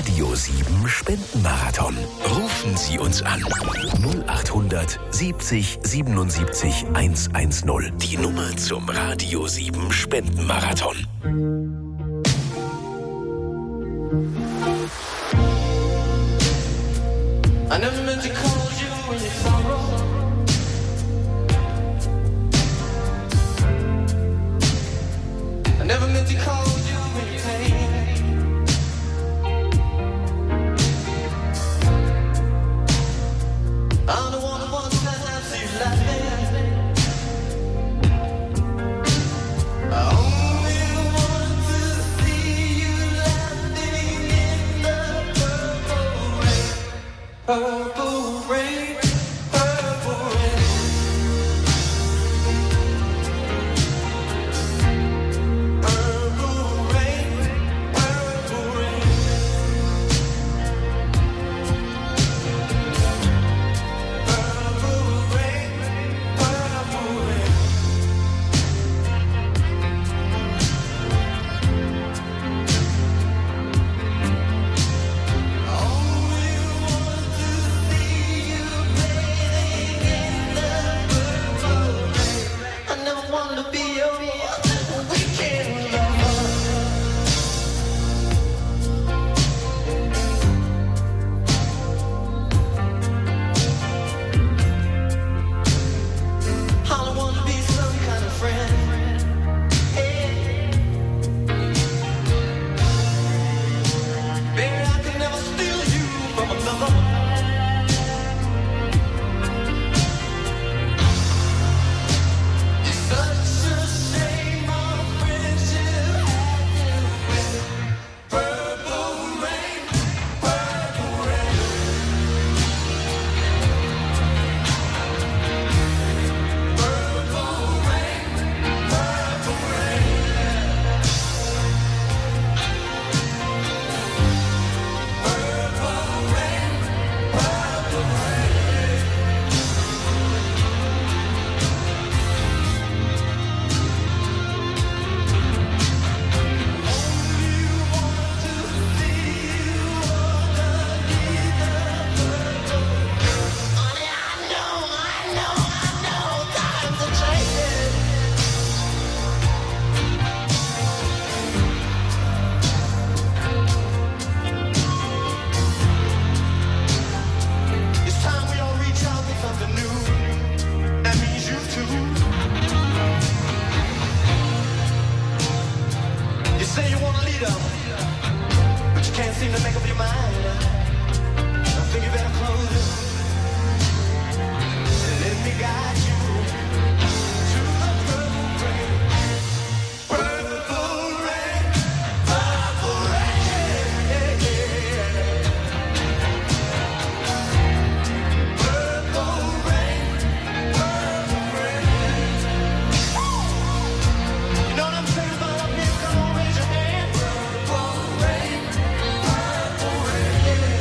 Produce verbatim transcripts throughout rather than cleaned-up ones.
Radio sieben Spendenmarathon. Rufen Sie uns an. null acht hundert siebzig siebenundsiebzig hundertzehn. Die Nummer zum Radio sieben Spendenmarathon. I never meant to call you in your sorrow. I never meant to call you in your pain. I'm the one who wants to have you laughing. I only want to see you laughing in the purple rain. Purple rain, purple rain. Purple rain, purple rain. Purple rain, purple rain. Only want to see you bathing in the purple rain. I never wanted to be your weekend lover. I don't want to be some kind of friend. Hey. Baby, I could never steal you from another. It's such a shame our friendship had to end. Purple rain, purple rain. Purple rain, purple rain. Purple rain, purple rain. Honey, I know, I know, I know times are changing. It's time we all reach out for something new. That means you too. You say you want a leader, but you can't seem to make up your mind. I think you better close it and let me guide you to the purple rain. Purple rain, purple rain. Purple rain, purple rain. You know what I'm saying about up here? Come on, raise your hand. Purple rain, purple rain.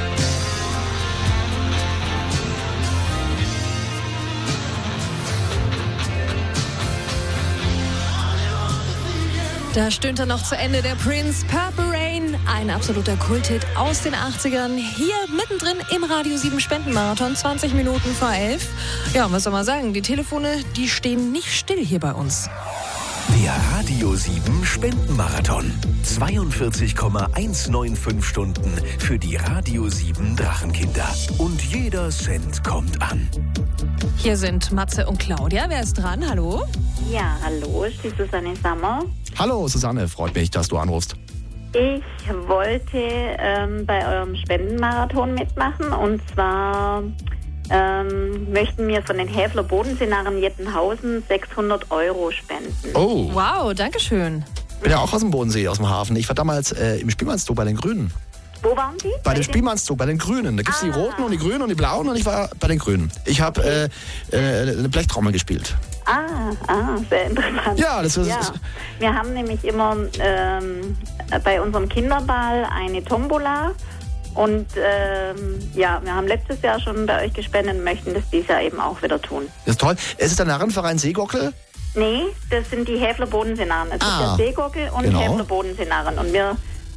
Da stöhnt er noch zu Ende der Prince, Purple Rain, ein absoluter Kulthit aus den achtzigern. Hier mittendrin im Radio sieben Spendenmarathon, zwanzig Minuten vor elf. Ja, was soll man sagen, die Telefone, die stehen nicht still hier bei uns. Der Radio sieben Spendenmarathon. zweiundvierzig Komma hundertfünfzehn Stunden für die Radio sieben Drachenkinder. Und jeder Cent kommt an. Hier sind Matze und Claudia. Wer ist dran? Hallo? Ja, hallo, ist die Susanne Sammer. Hallo Susanne, freut mich, dass du anrufst. Ich wollte ähm, bei eurem Spendenmarathon mitmachen und zwar ähm, möchten wir von den Häfler Bodenseenarren Jettenhausen sechshundert Euro spenden. Oh, Wow, danke schön. ich bin ja auch aus dem Bodensee, aus dem Hafen. Ich war damals äh, im Spielmannszoo bei den Grünen. Wo waren Sie? Bei dem Spielmannszoo, bei den Grünen. Da gibt es Ah. die Roten und die Grünen und die Blauen und ich war bei den Grünen. Ich habe äh, äh, eine Blechtrommel gespielt. Ah, ah, sehr interessant. Ja, das ist... Ja, wir haben nämlich immer ähm, bei unserem Kinderball eine Tombola und ähm, ja, wir haben letztes Jahr schon bei euch gespendet und möchten das dieses Jahr eben auch wieder tun. Das ist toll. Ist es der Narrenverein Seegockel? Nee, das sind die Häfler Bodenseenarren. Es Ah, ist der Seegockel und genau. Häfler Bodenseenarren und wir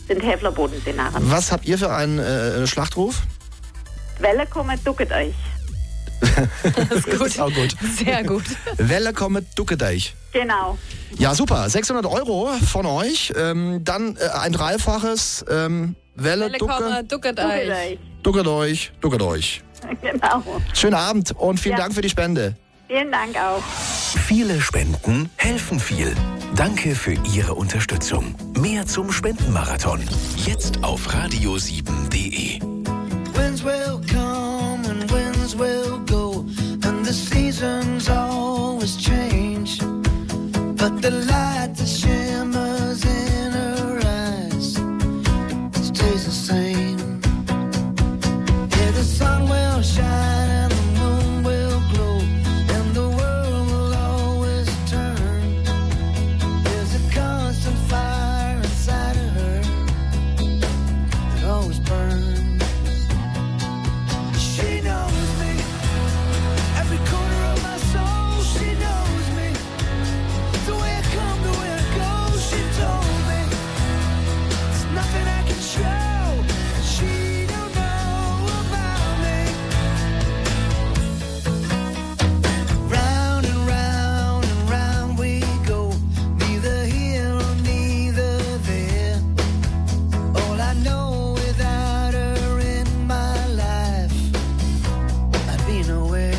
sind Häfler Bodenseenarren. Was habt ihr für einen äh, Schlachtruf? Welle komme, ducket euch. Das ist gut. Das ist auch gut. Sehr gut. Welle komme, ducket euch. Genau. Ja, super. sechshundert Euro von euch. Ähm, dann äh, ein dreifaches ähm, Welle, Welle ducke, komme, ducket Ducket euch. euch. ducket euch, ducket euch. Genau. Schönen Abend und vielen Ja. Dank für die Spende. Vielen Dank auch. Viele Spenden helfen viel. Danke für Ihre Unterstützung. Mehr zum Spendenmarathon. Jetzt auf radio sieben punkt de. Winds will come and winds will go, and the seasons always change. But the light that shimmers in her eyes stays the same. Yeah, the sun will shine and the moon will glow, and the world will always turn. There's a constant fire inside of her that always burns. She knows me, every corner of my soul. She knows me, the way I come, the way I go. She told me there's nothing I can show that she don't know about me. Round and round and round we go, neither here or neither there. All I know, without her in my life, I'd be nowhere.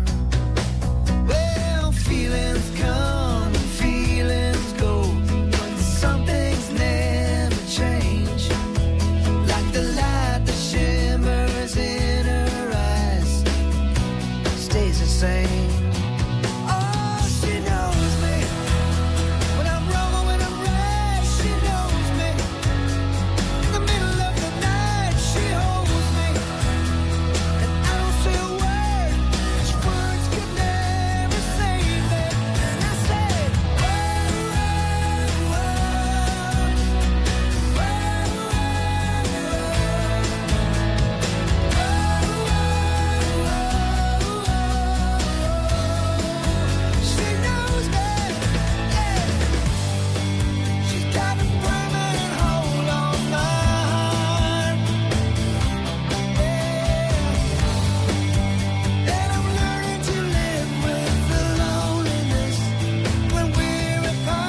Well, feelings come and feelings go, but some things never change. Like the light that shimmers in her eyes stays the same. Oh, she knows me, when I'm wrong or when I'm right. She knows me, in the middle of the night. She holds me, and I don't say a word. Her words could never save me. And I say, whoa, whoa, she knows me, yeah. She's got a permanent hold on my heart, yeah. And I'm learning to live with the loneliness when we're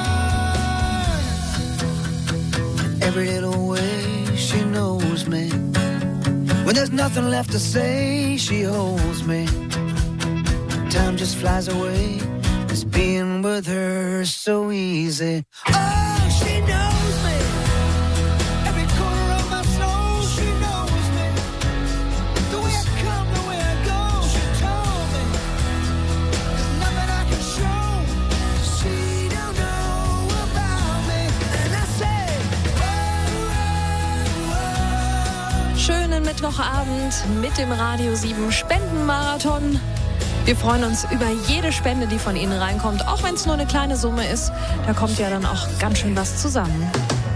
apart. Every little way she knows me. When there's nothing left to say, she holds me. Time just flies away. It's being with her so easy. Oh, she knows me, every corner of my soul. She knows me, the way I come, the way I go. She told me there's nothing I can show she don't know about me. And I say, whoa, whoa, Schönen Mittwochabend mit dem Radio sieben Spendenmarathon. Wir freuen uns über jede Spende, die von Ihnen reinkommt, auch wenn es nur eine kleine Summe ist. Da kommt ja dann auch ganz schön was zusammen.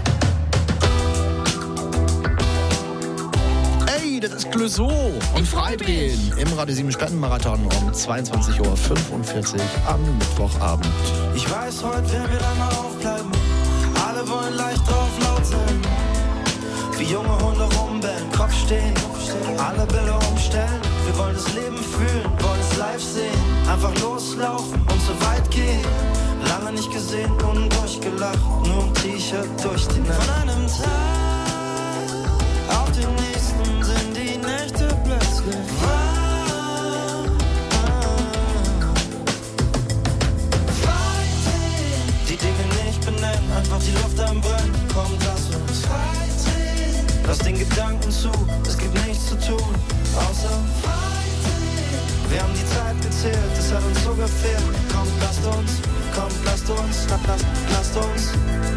Ey, das ist Clouseau und Freidrehen im Radio sieben Spendenmarathon um zweiundzwanzig Uhr fünfundvierzig am Mittwochabend. Ich weiß, heute werden wir lange aufbleiben. Alle wollen leicht drauf laut sein. Wie junge Hunde rumbellen, Kopf stehen, alle Bilder umstellen. Wir wollen das Leben fühlen, wollen es live sehen. Einfach loslaufen und so weit gehen. Lange nicht gesehen und durchgelacht, nur ein T-Shirt durch die Nacht. Von einem Tag auf den nächsten sind die Nächte plötzlich wahr. Die Dinge nicht benennen, einfach die Luft am Brennen. Komm, lass uns fighting. Lass den Gedanken zu, es gibt nichts zu tun, außer fighting. Wir haben die Zeit gezählt, es hat uns so gefehlt. Kommt, lasst uns, kommt, lasst uns, lasst, lasst uns